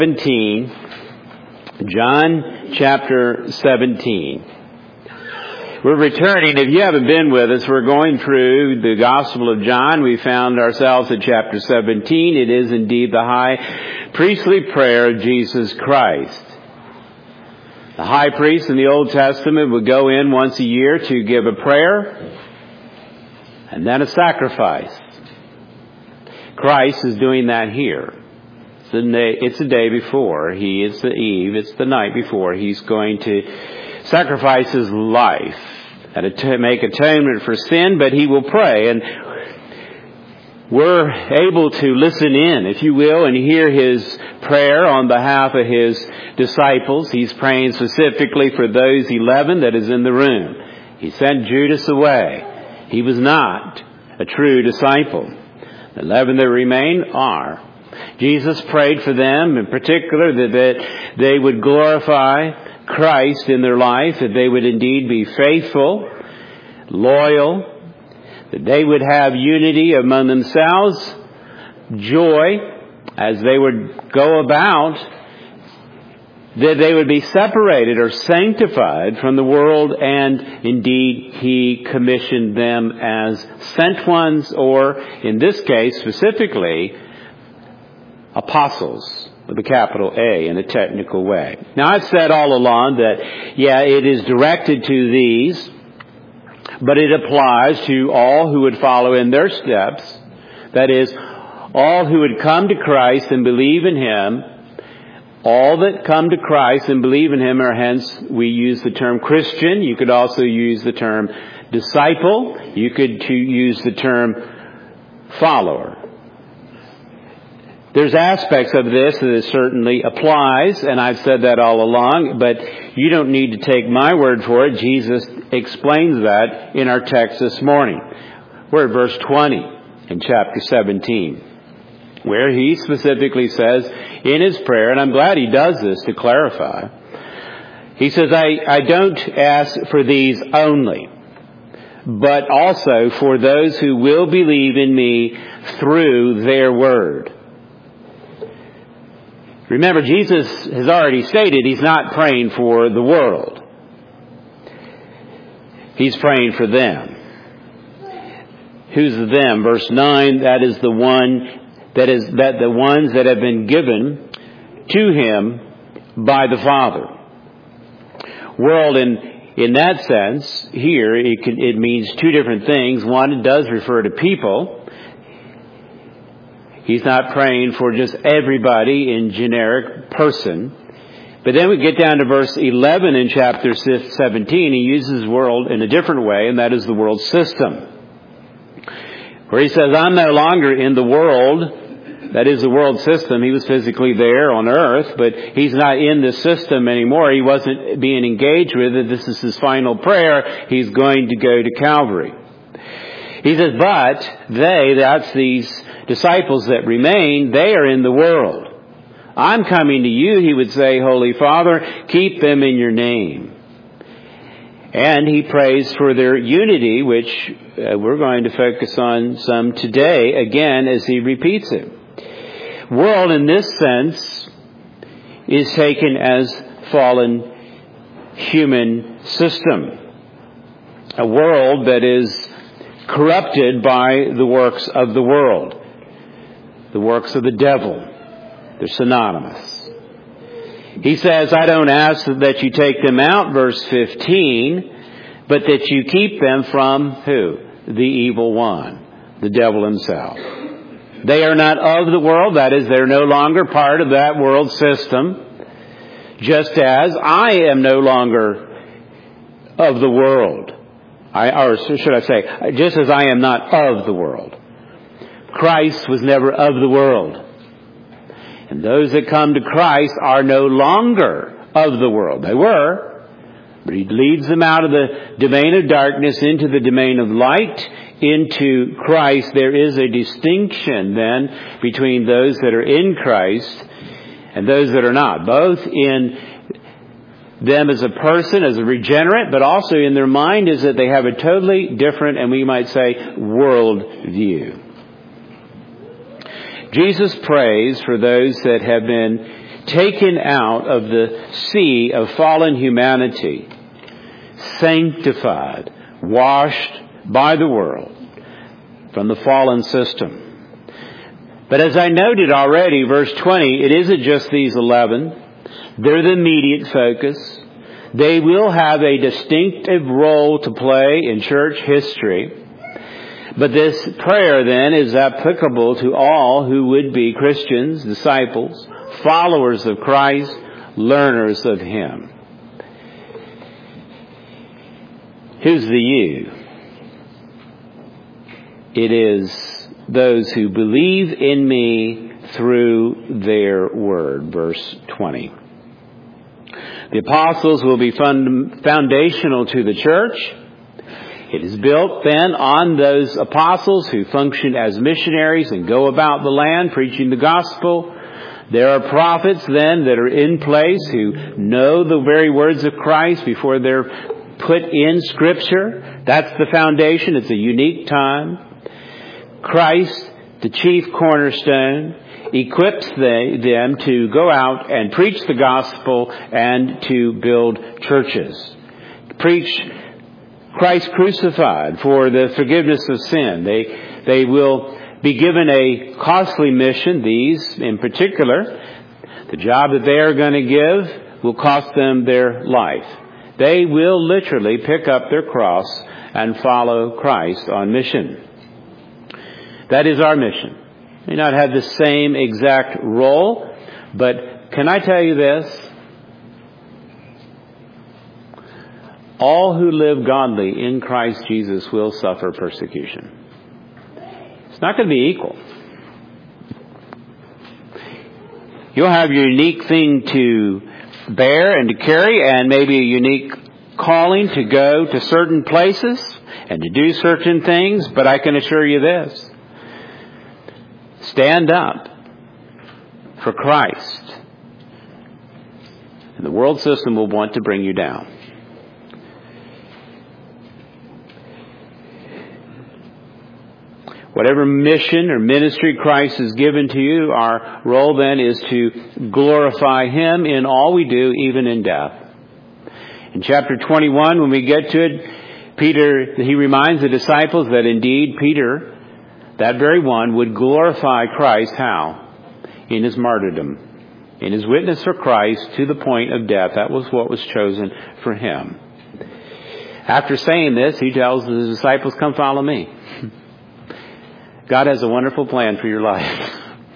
17, John chapter 17. We're returning. If you haven't been with us, we're going through the Gospel of John. We found ourselves at chapter 17. It is indeed the high priestly prayer of Jesus Christ. The high priest in the Old Testament would go in once a year to give a prayer and then a sacrifice. Christ is doing that here. It's the day before. It's the eve. It's the night before. He's going to sacrifice his life and to make atonement for sin, but he will pray. And we're able to listen in, if you will, and hear his prayer on behalf of his disciples. He's praying specifically for those 11 that is in the room. He sent Judas away. He was not a true disciple. The 11 that remain are. Jesus prayed for them, in particular, that they would glorify Christ in their life, that they would indeed be faithful, loyal, that they would have unity among themselves, joy as they would go about, that they would be separated or sanctified from the world, and indeed He commissioned them as sent ones, or in this case specifically, apostles, with a capital A in a technical way. Now, I've said all along that, it is directed to these, but it applies to all who would follow in their steps. That is, all who would come to Christ and believe in Him. All that come to Christ and believe in Him are, hence, we use the term Christian. You could also use the term disciple. You could use the term follower. There's aspects of this that it certainly applies, and I've said that all along, but you don't need to take my word for it. Jesus explains that in our text this morning. We're at verse 20 in chapter 17, where he specifically says in his prayer, and I'm glad he does this to clarify, he says, I don't ask for these only, but also for those who will believe in me through their word. Remember, Jesus has already stated He's not praying for the world. He's praying for them. Who's the them? Verse 9, that is the ones that have been given to Him by the Father. World in that sense, here, it means two different things. One, it does refer to people. He's not praying for just everybody in generic person. But then we get down to verse 11 in chapter 17. He uses world in a different way, and that is the world system. Where he says, I'm no longer in the world. That is the world system. He was physically there on earth, but He's not in the system anymore. He wasn't being engaged with it. This is His final prayer. He's going to go to Calvary. He says, but that's these disciples that remain, they are in the world. I'm coming to you, He would say, Holy Father, keep them in your name. And He prays for their unity, which we're going to focus on some today, again, as He repeats it. World, in this sense, is taken as fallen human system. A world that is corrupted by the works of the world. The works of the devil. They're synonymous. He says, I don't ask that you take them out, verse 15, but that you keep them from who? The evil one, the devil himself. They are not of the world, that is, they're no longer part of that world system, just as I am no longer of the world. Just as I am not of the world. Christ was never of the world. And those that come to Christ are no longer of the world. They were, but He leads them out of the domain of darkness into the domain of light, into Christ. There is a distinction then between those that are in Christ and those that are not. Both in them as a person, as a regenerate, but also in their mind is that they have a totally different, and we might say, world view. Jesus prays for those that have been taken out of the sea of fallen humanity, sanctified, washed by the world from the fallen system. But as I noted already, verse 20, it isn't just these 11. They're the immediate focus. They will have a distinctive role to play in church history. But this prayer then is applicable to all who would be Christians, disciples, followers of Christ, learners of Him. Who's the you? It is those who believe in me through their word. Verse 20. The apostles will be foundational to the church. It is built then on those apostles who function as missionaries and go about the land preaching the gospel. There are prophets then that are in place who know the very words of Christ before they're put in Scripture. That's the foundation. It's a unique time. Christ, the chief cornerstone, equips them to go out and preach the gospel and to build churches. Preach Christ crucified for the forgiveness of sin. They will be given a costly mission. These, in particular, the job that they are going to give will cost them their life. They will literally pick up their cross and follow Christ on mission. That is our mission. We may not have the same exact role, but can I tell you this? All who live godly in Christ Jesus will suffer persecution. It's not going to be equal. You'll have your unique thing to bear and to carry, and maybe a unique calling to go to certain places and to do certain things, but I can assure you this. Stand up for Christ, and the world system will want to bring you down. Whatever mission or ministry Christ has given to you, our role then is to glorify Him in all we do, even in death. In chapter 21, when we get to it, Peter, he reminds the disciples that indeed Peter, that very one, would glorify Christ how? In his martyrdom. In his witness for Christ to the point of death. That was what was chosen for him. After saying this, he tells the disciples, come follow me. God has a wonderful plan for your life.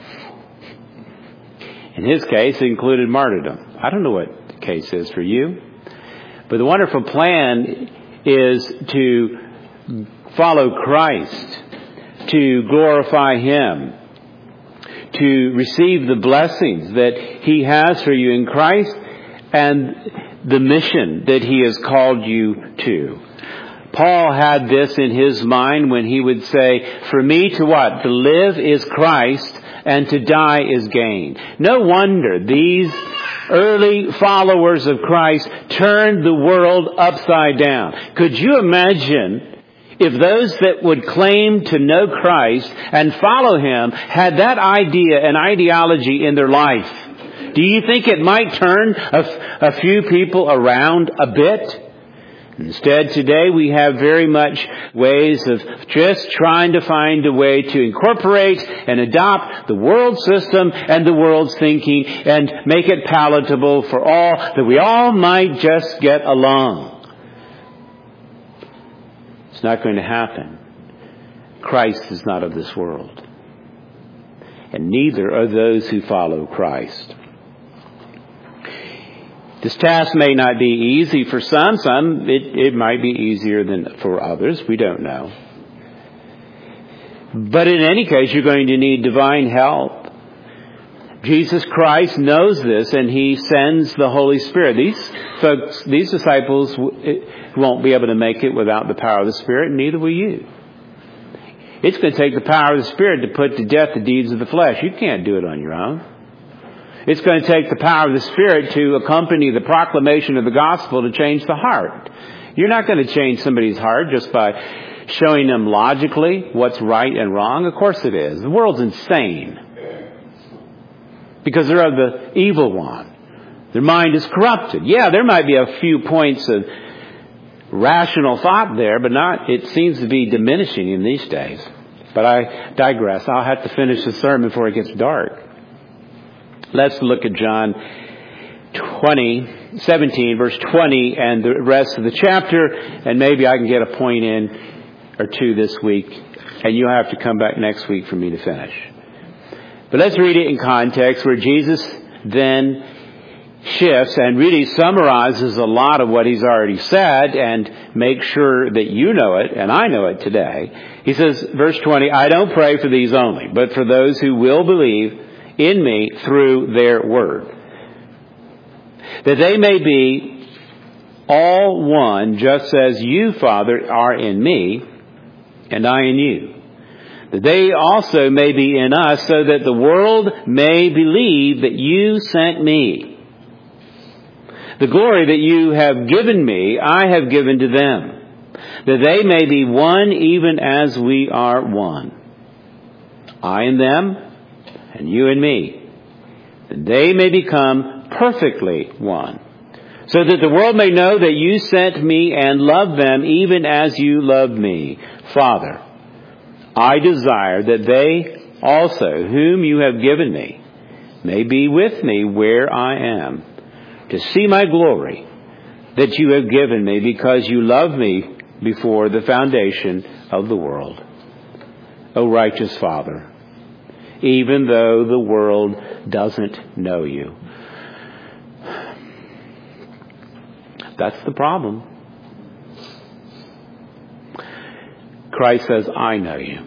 In his case, it included martyrdom. I don't know what the case is for you. But the wonderful plan is to follow Christ, to glorify Him, to receive the blessings that He has for you in Christ and the mission that He has called you to. Paul had this in his mind when he would say, for me to what? To live is Christ and to die is gain. No wonder these early followers of Christ turned the world upside down. Could you imagine if those that would claim to know Christ and follow Him had that idea and ideology in their life? Do you think it might turn a few people around a bit? Instead, today we have very much ways of just trying to find a way to incorporate and adopt the world system and the world's thinking and make it palatable for all, that we all might just get along. It's not going to happen. Christ is not of this world. And neither are those who follow Christ. This task may not be easy for some. It might be easier than for others. We don't know. But in any case, you're going to need divine help. Jesus Christ knows this, and He sends the Holy Spirit. These disciples won't be able to make it without the power of the Spirit, and neither will you. It's going to take the power of the Spirit to put to death the deeds of the flesh. You can't do it on your own. It's going to take the power of the Spirit to accompany the proclamation of the gospel to change the heart. You're not going to change somebody's heart just by showing them logically what's right and wrong. Of course it is. The world's insane. because they're of the evil one. Their mind is corrupted. Yeah, there might be a few points of rational thought there, but it seems to be diminishing in these days. But I digress. I'll have to finish the sermon before it gets dark. Let's look at John 17, verse 20, and the rest of the chapter, and maybe I can get a point in or two this week, and you'll have to come back next week for me to finish. But let's read it in context, where Jesus then shifts and really summarizes a lot of what he's already said, and make sure that you know it, and I know it today. He says, verse 20, I don't pray for these only, but for those who will believe in me through their word, that they may be all one, just as you, Father, are in me, and I in you. That they also may be in us, so that the world may believe that you sent me. The glory that you have given me, I have given to them, that they may be one even as we are one. I in them, and you in me, that they may become perfectly one, so that the world may know that you sent me and loved them even as you loved me. Father, I desire that they also, whom you have given me, may be with me where I am, to see my glory that you have given me, because you loved me before the foundation of the world. O righteous Father, even though the world doesn't know you. That's the problem. Christ says, I know you.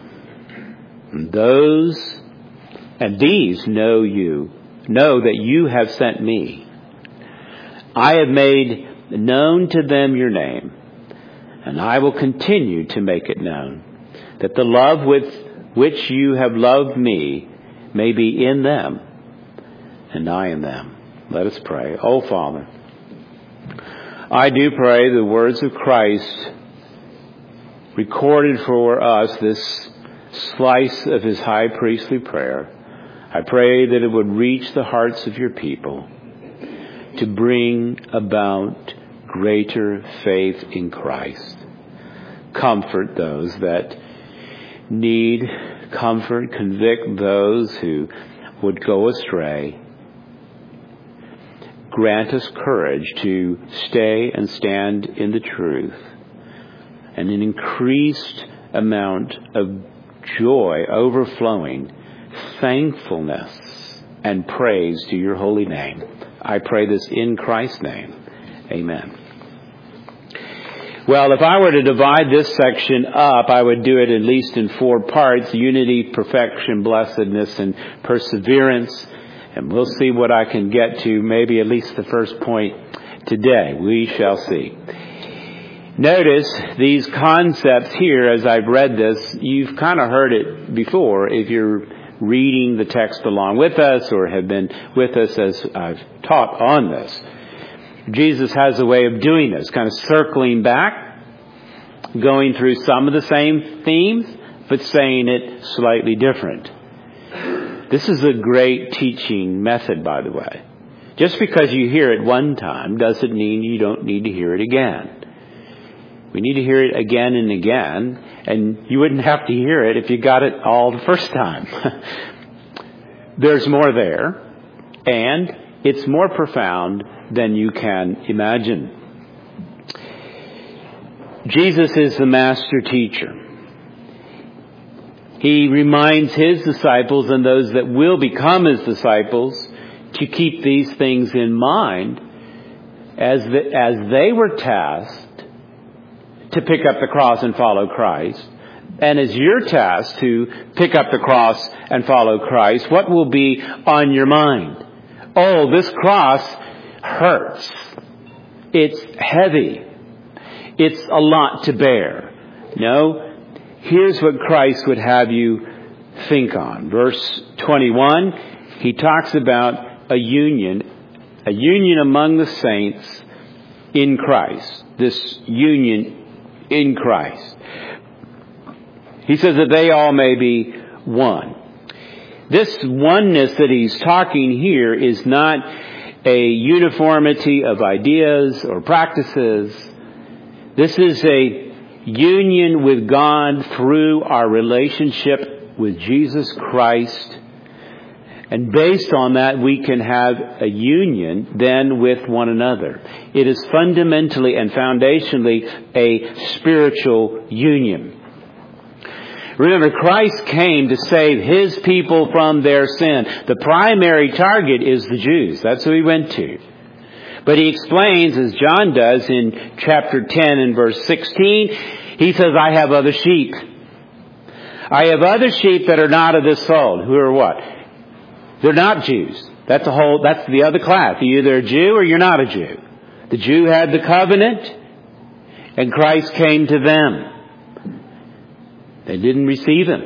And these know you, know that you have sent me. I have made known to them your name, and I will continue to make it known, that the love with which you have loved me may be in them, and I in them. Let us pray. Oh, Father, I do pray the words of Christ recorded for us, this slice of his high priestly prayer. I pray that it would reach the hearts of your people to bring about greater faith in Christ. Comfort those that need comfort. Convict those who would go astray. Grant us courage to stay and stand in the truth, and an increased amount of joy, overflowing thankfulness and praise to your holy name. I pray this in Christ's name. Amen. Well, if I were to divide this section up, I would do it at least in 4 parts: unity, perfection, blessedness, and perseverance. And we'll see what I can get to, maybe at least the first point today. We shall see. Notice these concepts here as I've read this. You've kind of heard it before if you're reading the text along with us or have been with us as I've taught on this. Jesus has a way of doing this, kind of circling back, going through some of the same themes, but saying it slightly different. This is a great teaching method, by the way. Just because you hear it one time doesn't mean you don't need to hear it again. We need to hear it again and again, and you wouldn't have to hear it if you got it all the first time. There's more there, and it's more profound than you can imagine. Jesus is the master teacher. He reminds his disciples and those that will become his disciples to keep these things in mind as they were tasked to pick up the cross and follow Christ. And as your task to pick up the cross and follow Christ, what will be on your mind? Oh, this cross hurts. It's heavy. It's a lot to bear. No, here's what Christ would have you think on. Verse 21, he talks about a union among the saints in Christ. This union in Christ. He says that they all may be one. This oneness that he's talking here is not a uniformity of ideas or practices. This is a union with God through our relationship with Jesus Christ. And based on that, we can have a union then with one another. It is fundamentally and foundationally a spiritual union. Remember, Christ came to save His people from their sin. The primary target is the Jews. That's who He went to. But He explains, as John does in chapter 10 and verse 16, He says, I have other sheep. I have other sheep that are not of this fold. Who are what? They're not Jews. That's the other class. You're either a Jew or you're not a Jew. The Jew had the covenant, and Christ came to them. They didn't receive Him.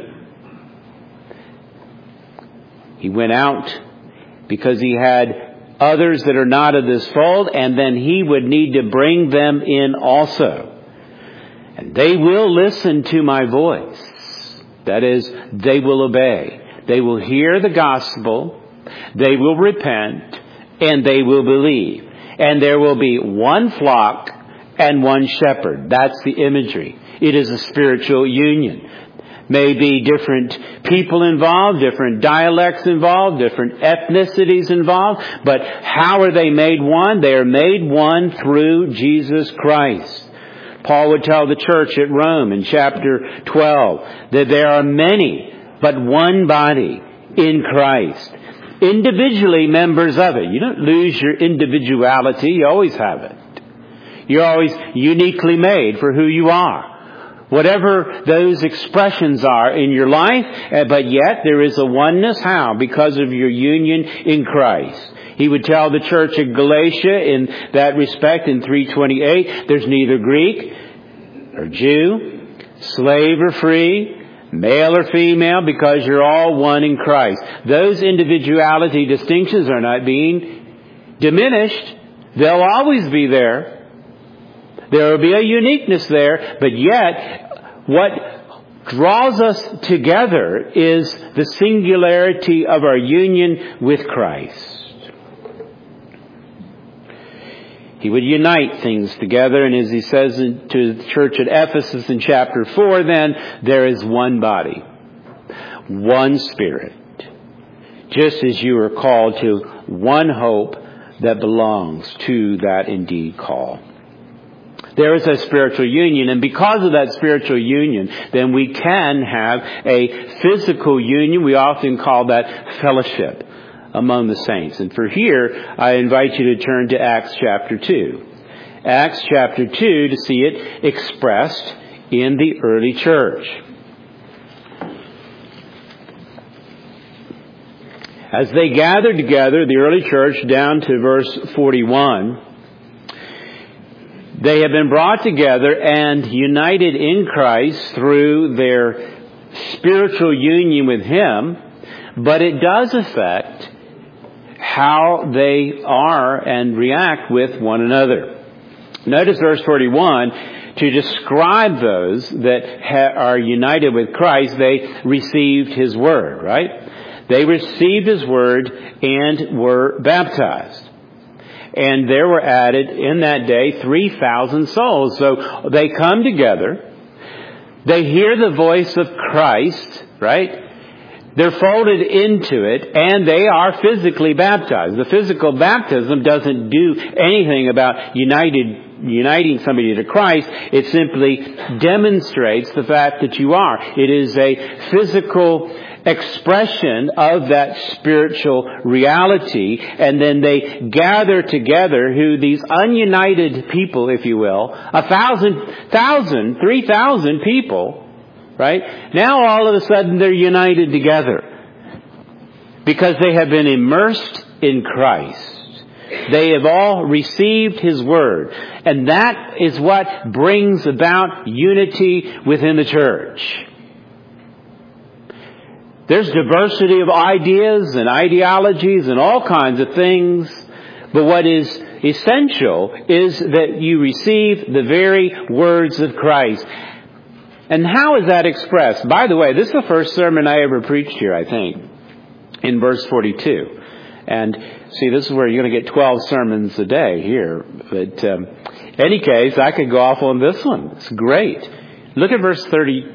He went out because He had others that are not of this fold, and then He would need to bring them in also. And they will listen to my voice. That is, they will obey. They will hear the gospel, they will repent, and they will believe. And there will be one flock and one shepherd. That's the imagery. It is a spiritual union. May be different people involved, different dialects involved, different ethnicities involved, but how are they made one? They are made one through Jesus Christ. Paul would tell the church at Rome in chapter 12 that there are many, but one body in Christ. Individually members of it. You don't lose your individuality. You always have it. You're always uniquely made for who you are. Whatever those expressions are in your life, but yet there is a oneness. How? Because of your union in Christ. He would tell the church at Galatia in that respect in 3:28, there's neither Greek or Jew, slave or free, male or female, because you're all one in Christ. Those individuality distinctions are not being diminished. They'll always be there. There will be a uniqueness there, but yet what draws us together is the singularity of our union with Christ. He would unite things together, and as he says to the church at Ephesus in chapter 4, then, there is one body, one Spirit, just as you are called to one hope that belongs to that indeed call. There is a spiritual union, and because of that spiritual union, then we can have a physical union. We often call that fellowship among the saints. And for here, I invite you to turn to Acts chapter 2. Acts chapter 2 to see it expressed in the early church. As they gathered together, the early church, down to verse 41, they have been brought together and united in Christ through their spiritual union with Him, but it does affect how they are and react with one another. Notice verse 41, to describe those that are united with Christ, they received His Word, right? They received His Word and were baptized. And there were added in that day 3,000 souls. So they come together. They hear the voice of Christ, right? They're folded into it, and they are physically baptized. The physical baptism doesn't do anything about uniting somebody to Christ. It simply demonstrates the fact that you are. It is a physical expression of that spiritual reality, and then they gather together, who these ununited people, if you will, 3,000 people, right? Now all of a sudden they're united together because they have been immersed in Christ. They have all received His Word, and that is what brings about unity within the church. There's diversity of ideas and ideologies and all kinds of things. But what is essential is that you receive the very words of Christ. And how is that expressed? By the way, this is the first sermon I ever preached here, I think. in verse 42. And see, this is where you're going to get 12 sermons a day here. But any case, I could go off on this one. It's great. Look at verse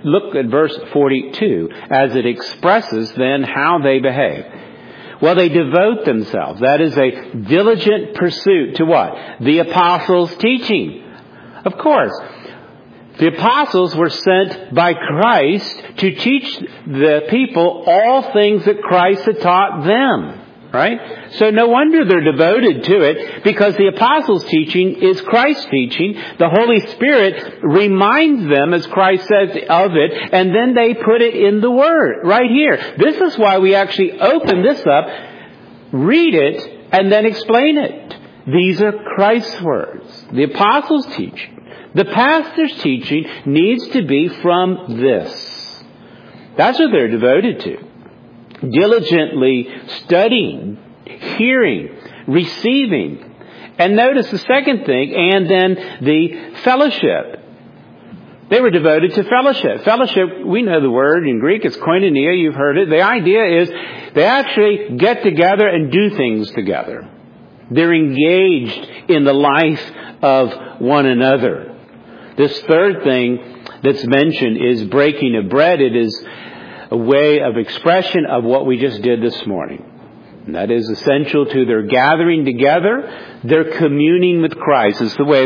42 as it expresses then how they behave. Well, they devote themselves. That is a diligent pursuit to what? The apostles' teaching. Of course, the apostles were sent by Christ to teach the people all things that Christ had taught them. Right? So no wonder they're devoted to it, because the apostles' teaching is Christ's teaching. The Holy Spirit reminds them, as Christ says, of it, and then they put it in the Word right here. This is why we actually open this up, read it, and then explain it. These are Christ's words. The apostles' teaching. The pastor's teaching needs to be from this. That's what they're devoted to. Diligently studying, hearing, receiving. And notice the second thing, and then the fellowship. They were devoted to fellowship. Fellowship, we know the word in Greek, it's koinonia, you've heard it. The idea is they actually get together and do things together. They're engaged in the life of one another. This third thing that's mentioned is breaking of bread. It is a way of expression of what we just did this morning. And that is essential to their gathering together, their communing with Christ. That's the way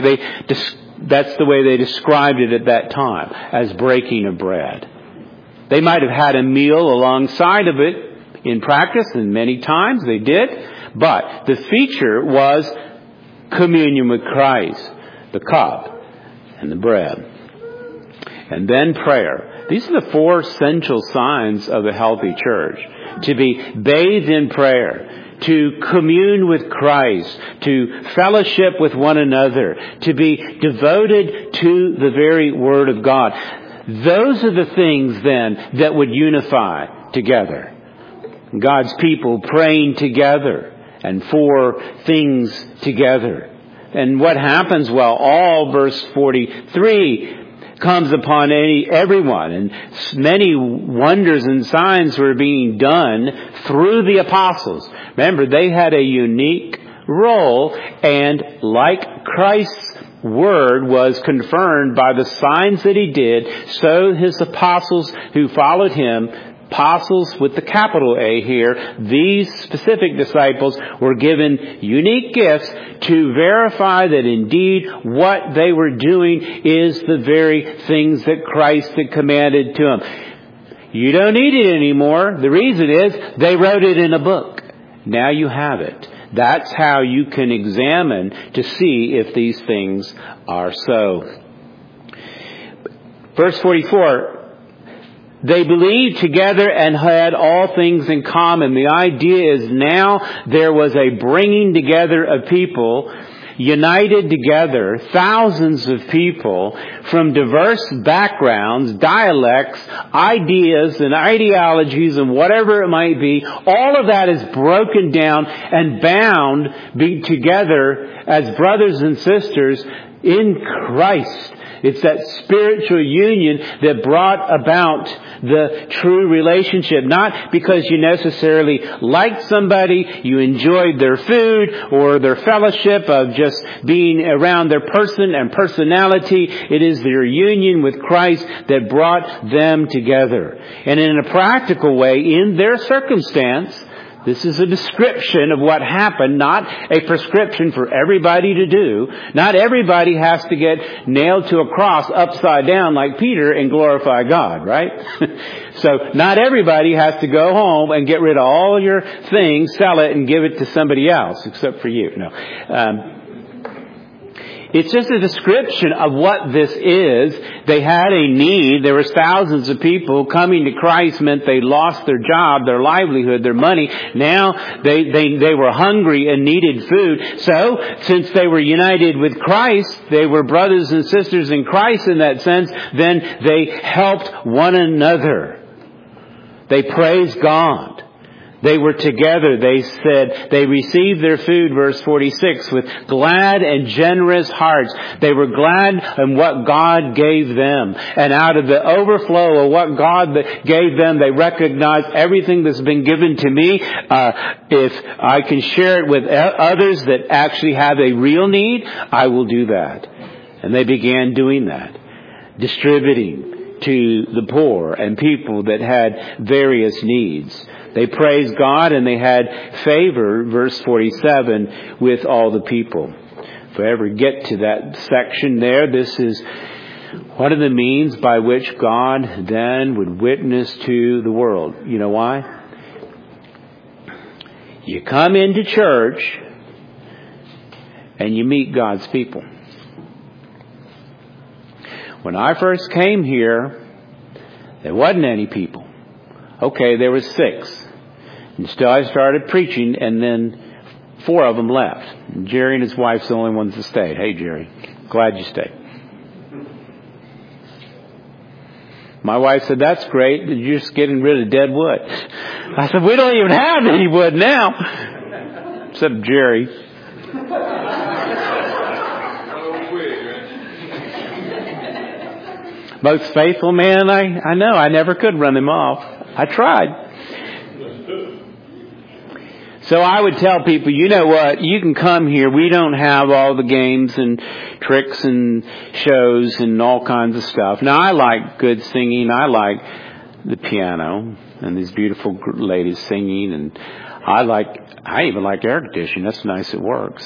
they described it at that time, as breaking of bread. They might have had a meal alongside of it in practice, and many times they did, but the feature was communion with Christ, the cup and the bread. And then prayer. These are the four essential signs of a healthy church. To be bathed in prayer, to commune with Christ, to fellowship with one another, to be devoted to the very Word of God. Those are the things then that would unify together. God's people praying together and for things together. And what happens? Well, all verse 43 comes upon everyone, and many wonders and signs were being done through the apostles. Remember, they had a unique role, and like Christ's word was confirmed by the signs that he did, so his apostles who followed him, apostles with the capital A here, these specific disciples were given unique gifts to verify that indeed what they were doing is the very things that Christ had commanded to them. You don't need it anymore. The reason is they wrote it in a book. Now you have it. That's how you can examine to see if these things are so. Verse 44, they believed together and had all things in common. The idea is now there was a bringing together of people, united together, thousands of people from diverse backgrounds, dialects, ideas and ideologies and whatever it might be. All of that is broken down and bound together as brothers and sisters in Christ. It's that spiritual union that brought about the true relationship. Not because you necessarily liked somebody, you enjoyed their food or their fellowship of just being around their person and personality. It is their union with Christ that brought them together. And in a practical way, in their circumstance, this is a description of what happened, not a prescription for everybody to do. Not everybody has to get nailed to a cross upside down like Peter and glorify God, right? So not everybody has to go home and get rid of all your things, sell it, and give it to somebody else, except for you. No. It's just a description of what this is. They had a need. There was thousands of people coming to Christ meant they lost their job, their livelihood, their money. Now they were hungry and needed food. So since they were united with Christ, they were brothers and sisters in Christ in that sense, then they helped one another. They praised God. They were together. They said they received their food, verse 46, with glad and generous hearts. They were glad in what God gave them. And out of the overflow of what God gave them, they recognized everything that's been given to me. If I can share it with others that actually have a real need, I will do that. And they began doing that. Distributing to the poor and people that had various needs. They praised God and they had favor, verse 47, with all the people. If I ever get to that section there, this is one of the means by which God then would witness to the world. You know why? You come into church and you meet God's people. When I first came here, there wasn't any people. Okay, there was 6. Until I started preaching, and then 4 of them left. And Jerry and his wife's the only ones that stayed. Hey, Jerry, glad you stayed. My wife said, that's great. You're just getting rid of dead wood. I said, we don't even have any wood now. Except Jerry. Most faithful man I know. I never could run him off. I tried. So I would tell people, you know what, you can come here. We don't have all the games and tricks and shows and all kinds of stuff. Now, I like good singing. I like the piano and these beautiful ladies singing. And I even like air conditioning. That's nice. It works.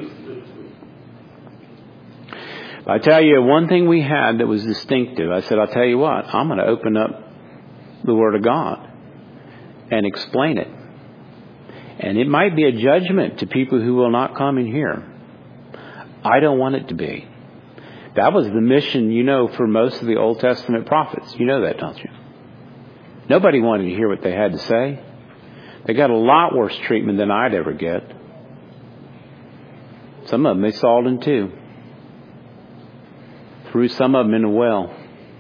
But I tell you, one thing we had that was distinctive, I said, I'll tell you what, I'm going to open up the Word of God and explain it. And it might be a judgment to people who will not come in here. I don't want it to be. That was the mission, for most of the Old Testament prophets. You know that, don't you? Nobody wanted to hear what they had to say. They got a lot worse treatment than I'd ever get. Some of them they sawed in two. Threw some of them in a well.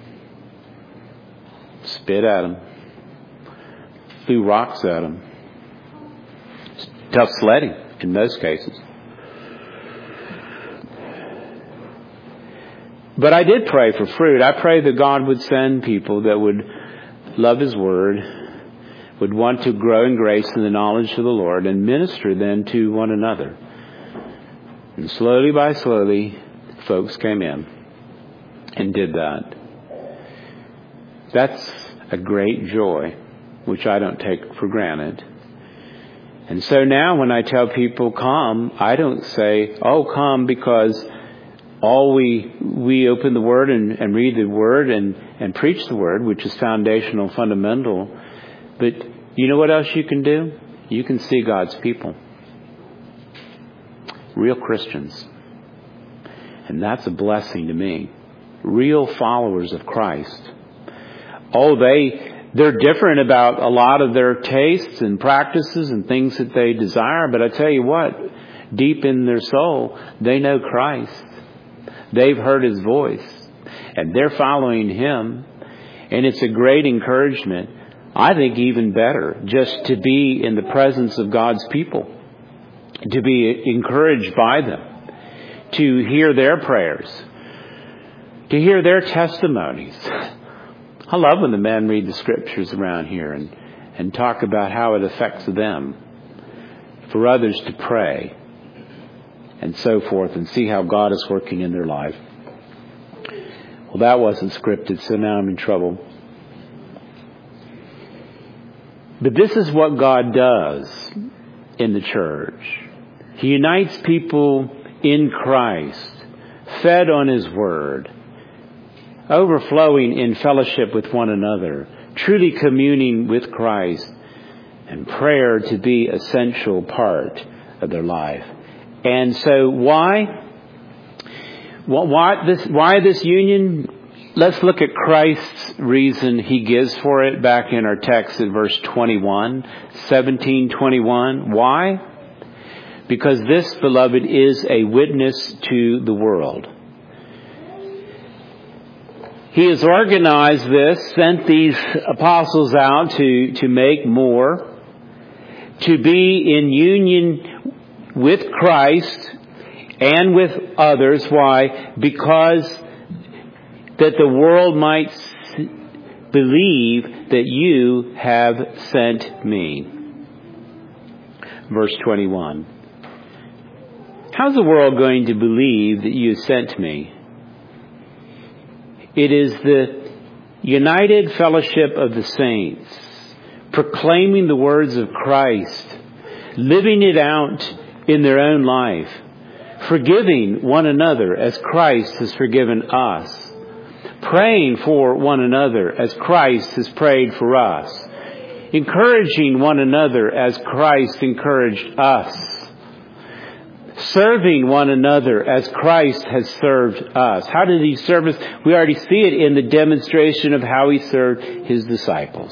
Spit at them. Threw rocks at them. Tough sledding in most cases. But I did pray for fruit. I prayed that God would send people that would love His Word, would want to grow in grace and the knowledge of the Lord, and minister then to one another. And slowly by slowly, folks came in and did that. That's a great joy, which I don't take for granted. And so now when I tell people come, I don't say, oh, come because all we open the Word and read the Word and preach the Word, which is foundational, fundamental. But you know what else you can do? You can see God's people. Real Christians. And that's a blessing to me. Real followers of Christ. Oh, they're different about a lot of their tastes and practices and things that they desire. But I tell you what, deep in their soul, they know Christ. They've heard His voice. And they're following Him. And it's a great encouragement. I think even better, just to be in the presence of God's people. To be encouraged by them. To hear their prayers. To hear their testimonies. I love when the men read the scriptures around here and talk about how it affects them. For others to pray. And so forth. And see how God is working in their life. Well, that wasn't scripted, so now I'm in trouble. But this is what God does in the church. He unites people in Christ, fed on His Word, overflowing in fellowship with one another, truly communing with Christ, and prayer to be an essential part of their life. And so why this union? Let's look at Christ's reason He gives for it back in our text in verse 17:21. Why? Because this, beloved, is a witness to the world. He has organized this, sent these apostles out to make more. to be in union with Christ and with others. Why? Because that the world might believe that you have sent me. Verse 21. How's the world going to believe that you sent me? It is the united fellowship of the saints, proclaiming the words of Christ, living it out in their own life, forgiving one another as Christ has forgiven us, praying for one another as Christ has prayed for us, encouraging one another as Christ encouraged us, serving one another as Christ has served us. How did he serve us? We already see it in the demonstration of how he served his disciples.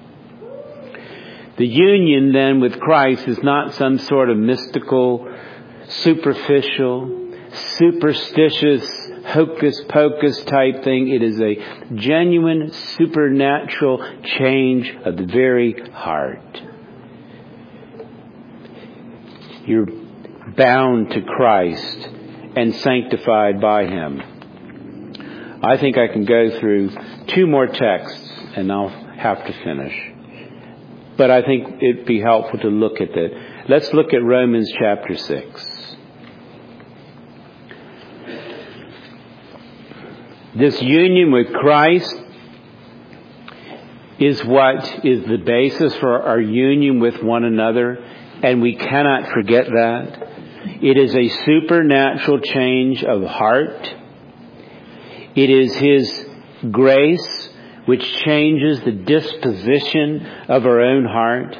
The union then with Christ is not some sort of mystical, superficial, superstitious, hocus-pocus type thing. It is a genuine, supernatural change of the very heart. You're bound to Christ and sanctified by Him. I think I can go through 2 more texts and I'll have to finish. But I think it'd be helpful to look at that. Let's look at Romans chapter 6. This union with Christ is what is the basis for our union with one another, and we cannot forget that. It is a supernatural change of heart. It is His grace which changes the disposition of our own heart.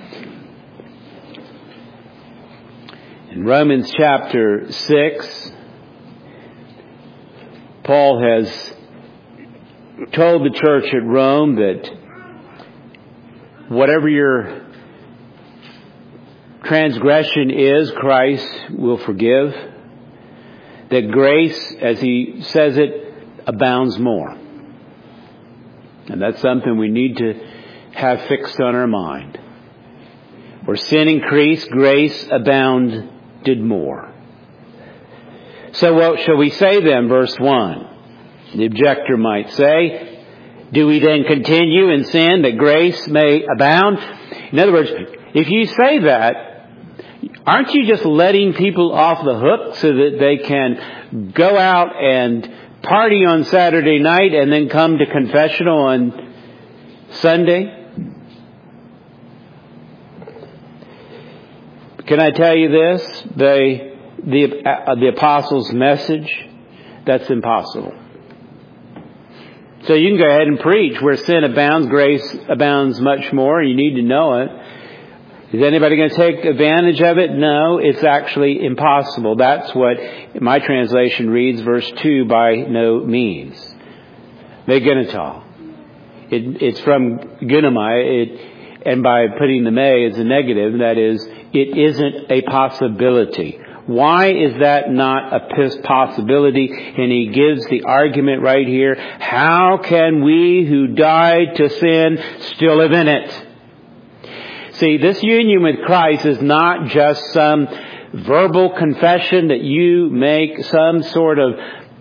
In Romans chapter 6, Paul has told the church at Rome that whatever your transgression is, Christ will forgive. That grace, as he says it, abounds more. And that's something we need to have fixed on our mind. Where sin increased, grace abounded more. So what shall we say then? Verse 1. The objector might say, do we then continue in sin that grace may abound? In other words, if you say that, aren't you just letting people off the hook so that they can go out and party on Saturday night and then come to confessional on Sunday? Can I tell you this? The apostles' message, that's impossible. So you can go ahead and preach where sin abounds, grace abounds much more. You need to know it. Is anybody going to take advantage of it? No, it's actually impossible. That's what my translation reads, verse 2, by no means. Megenetal. It's from gunamai, and by putting the me as a negative, that is, it isn't a possibility. Why is that not a possibility? And he gives the argument right here. How can we who died to sin still live in it? See, this union with Christ is not just some verbal confession that you make, some sort of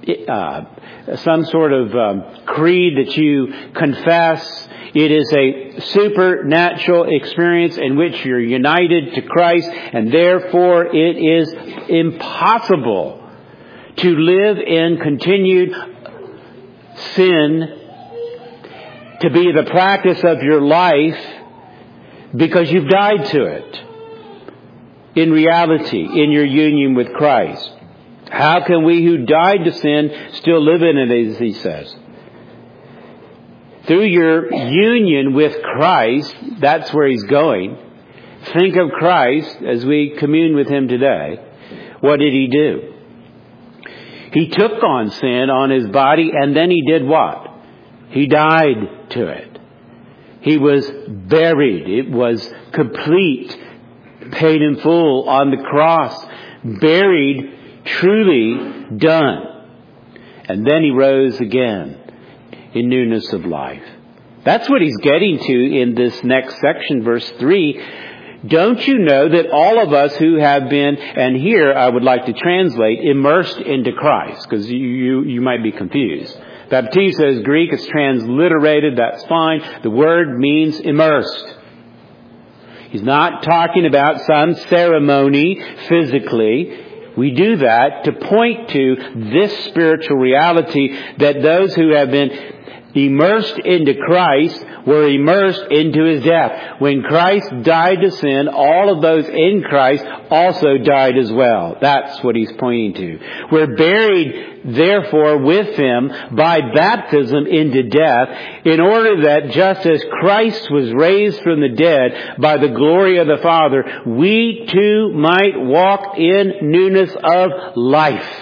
creed that you confess. It is a supernatural experience in which you're united to Christ, and therefore it is impossible to live in continued sin to be the practice of your life, because you've died to it in reality, in your union with Christ. How can we who died to sin still live in it, as he says? Through your union with Christ, that's where he's going. Think of Christ as we commune with him today. What did he do? He took on sin on his body, and then he did what? He died to it. He was buried. It was complete, paid in full on the cross. Buried, truly done. And then he rose again in newness of life. That's what he's getting to in this next section, verse 3. Don't you know that all of us who have been, and here I would like to translate, immersed into Christ, because you might be confused. Baptizo is Greek, it's transliterated, that's fine. The word means immersed. He's not talking about some ceremony physically. We do that to point to this spiritual reality that those who have been immersed into Christ were immersed into His death. When Christ died to sin, all of those in Christ also died as well. That's what He's pointing to. We're buried, therefore, with Him by baptism into death, in order that just as Christ was raised from the dead by the glory of the Father, we too might walk in newness of life.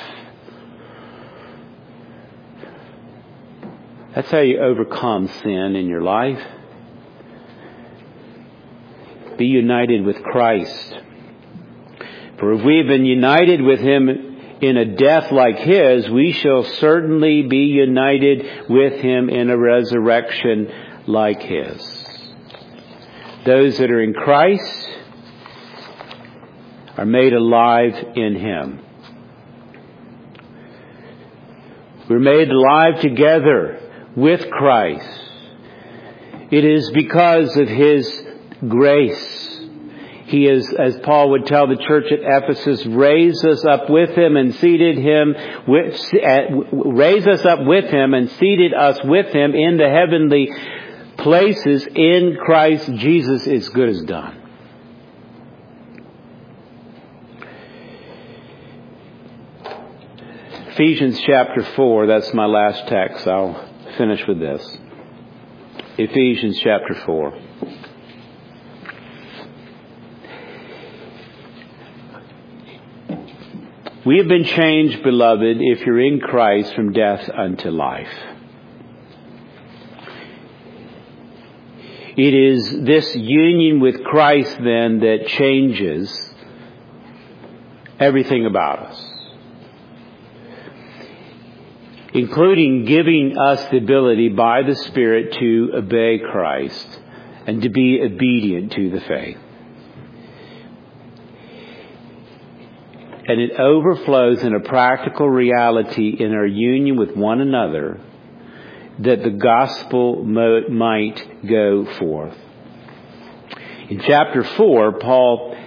That's how you overcome sin in your life. Be united with Christ. For if we have been united with Him in a death like His, we shall certainly be united with Him in a resurrection like His. Those that are in Christ are made alive in Him. We're made alive together with Christ. It is because of His grace. He is, as Paul would tell the church at Ephesus, raised us up with Him and seated us with Him in the heavenly places in Christ Jesus. It's good as done. Ephesians chapter 4, that's my last text. I'll finish with this. Ephesians chapter 4. We have been changed, beloved, if you're in Christ, from death unto life. It is this union with Christ, then, that changes everything about us, including giving us the ability by the Spirit to obey Christ and to be obedient to the faith. And it overflows in a practical reality in our union with one another, that the gospel might go forth. In chapter 4, Paul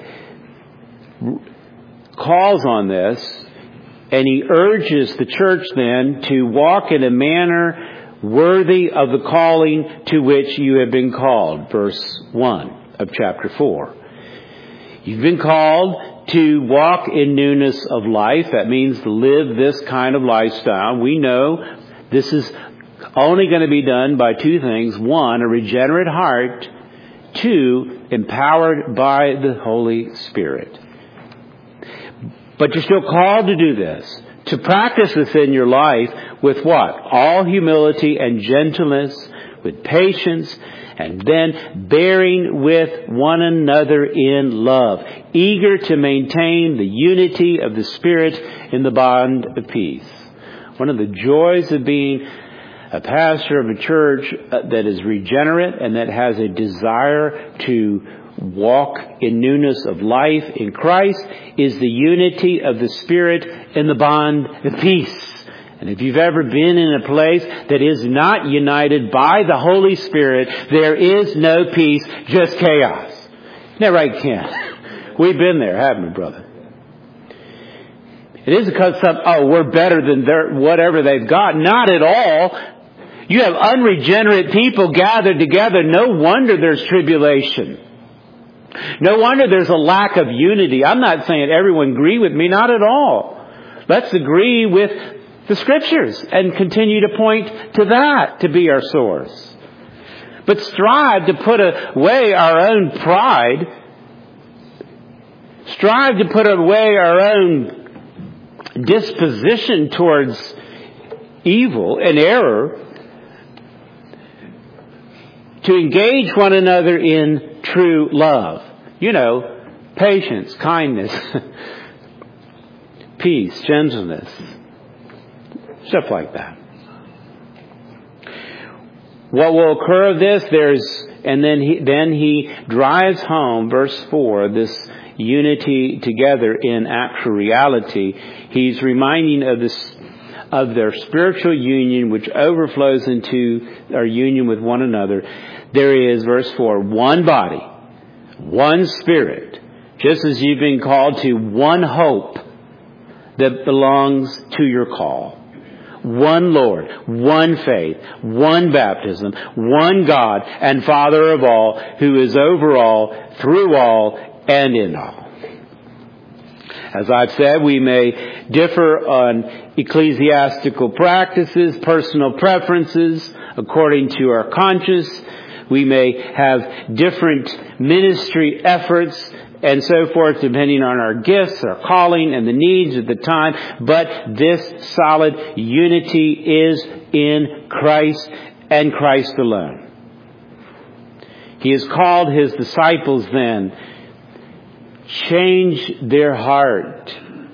calls on this, and he urges the church then to walk in a manner worthy of the calling to which you have been called. Verse 1 of chapter 4. You've been called to walk in newness of life. That means to live this kind of lifestyle. We know this is only going to be done by two things. One, a regenerate heart. Two, empowered by the Holy Spirit. But you're still called to do this. To practice this in your life with what? All humility and gentleness, with patience, and then bearing with one another in love, eager to maintain the unity of the Spirit in the bond of peace. One of the joys of being a pastor of a church that is regenerate and that has a desire to walk in newness of life in Christ is the unity of the Spirit in the bond of peace. And if you've ever been in a place that is not united by the Holy Spirit, there is no peace, just chaos. Isn't that right, Ken? We've been there, haven't we, brother? It isn't because we're better than whatever they've got. Not at all. You have unregenerate people gathered together. No wonder there's tribulation. No wonder there's a lack of unity. I'm not saying everyone agree with me, not at all. Let's agree with the Scriptures and continue to point to that to be our source. But strive to put away our own pride. Strive to put away our own disposition towards evil and error, to engage one another in true love. You know, patience, kindness, peace, gentleness, stuff like that. What will occur of this? There's and then he drives home, verse 4, this unity together in actual reality. He's reminding of their spiritual union, which overflows into our union with one another. There is, verse 4, one body, one Spirit, just as you've been called to one hope that belongs to your call. One Lord, one faith, one baptism, one God and Father of all, who is over all, through all, and in all. As I've said, we may differ on ecclesiastical practices, personal preferences, according to our conscience. We may have different ministry efforts and so forth, depending on our gifts, our calling, and the needs at the time. But this solid unity is in Christ and Christ alone. He has called His disciples then, change their heart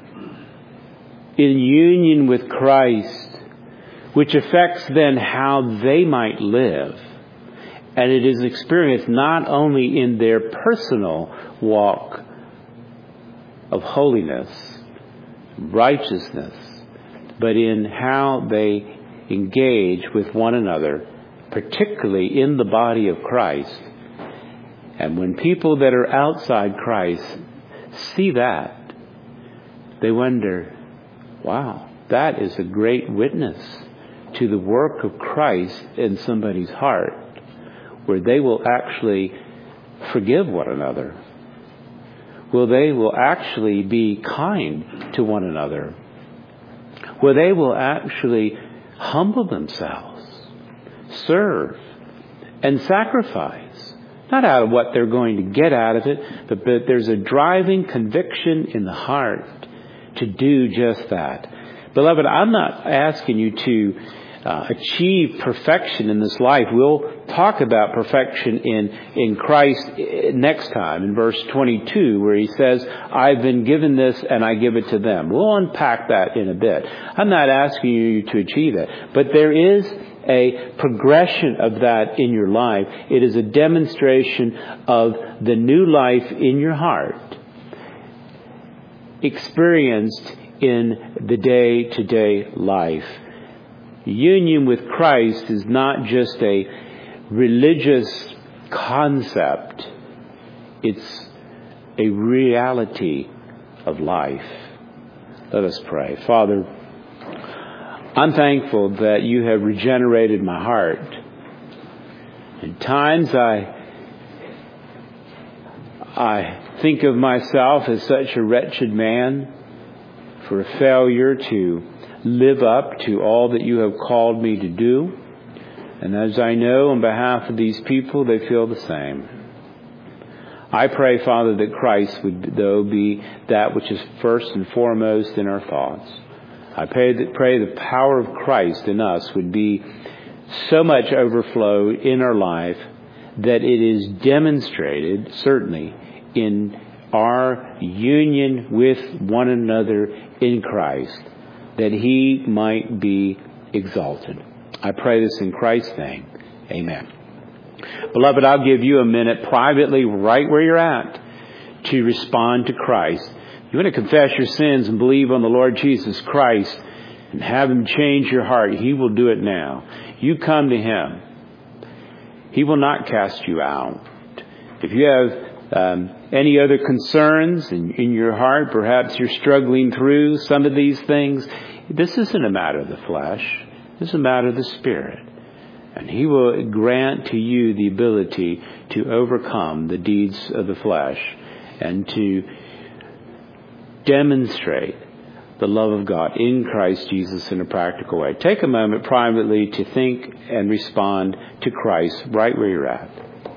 in union with Christ, which affects then how they might live. And it is experienced not only in their personal walk of holiness, righteousness, but in how they engage with one another, particularly in the body of Christ. And when people that are outside Christ see that, they wonder, wow, that is a great witness to the work of Christ in somebody's heart, where they will actually forgive one another. Where they will actually be kind to one another. Where they will actually humble themselves, serve, and sacrifice. Not out of what they're going to get out of it, but there's a driving conviction in the heart to do just that. Beloved, I'm not asking you to achieve perfection in this life. We'll talk about perfection in Christ next time, in verse 22, where he says, I've been given this and I give it to them. We'll unpack that in a bit. I'm not asking you to achieve it, but there is a progression of that in your life. It is a demonstration of the new life in your heart, experienced in the day-to-day life. Union with Christ is not just a religious concept. It's a reality of life. Let us pray. Father, I'm thankful that you have regenerated my heart. At times I think of myself as such a wretched man, for a failure to live up to all that you have called me to do. And as I know on behalf of these people, they feel the same. I pray, Father, that Christ would, though, be that which is first and foremost in our thoughts. I pray the power of Christ in us would be so much overflow in our life that it is demonstrated, certainly, in our union with one another in Christ, that He might be exalted. I pray this in Christ's name. Amen. Beloved, I'll give you a minute privately, right where you're at, to respond to Christ. You want to confess your sins and believe on the Lord Jesus Christ and have Him change your heart. He will do it now. You come to Him. He will not cast you out. If you have any other concerns in your heart, perhaps you're struggling through some of these things, this isn't a matter of the flesh. This is a matter of the Spirit. And He will grant to you the ability to overcome the deeds of the flesh and to demonstrate the love of God in Christ Jesus in a practical way. Take a moment privately to think and respond to Christ right where you're at.